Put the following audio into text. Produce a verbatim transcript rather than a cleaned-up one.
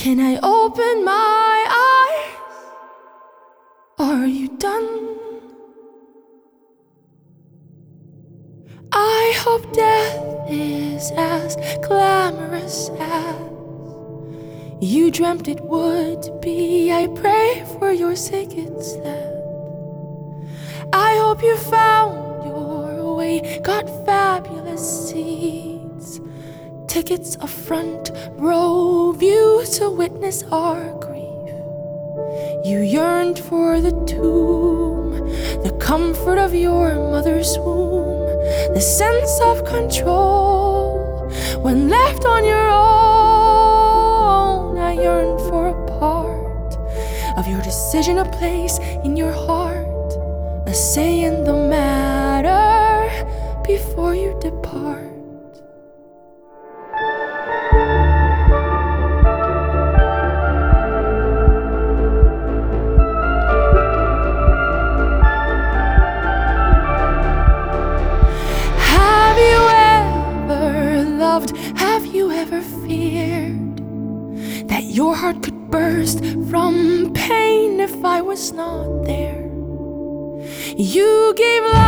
Can I open my eyes? Are you done? I hope death is as glamorous as you dreamt it would be. I pray for your sake it's that. I hope you found your way, got fabulous seats, tickets, a front row view to witness our grief. You yearned for the tomb, the comfort of your mother's womb, the sense of control when left on your own. I yearned for a part of your decision, a place in your heart, a say in the matter before you depart. Have you ever loved? Have you ever feared that your heart could burst from pain if I was not there? You gave life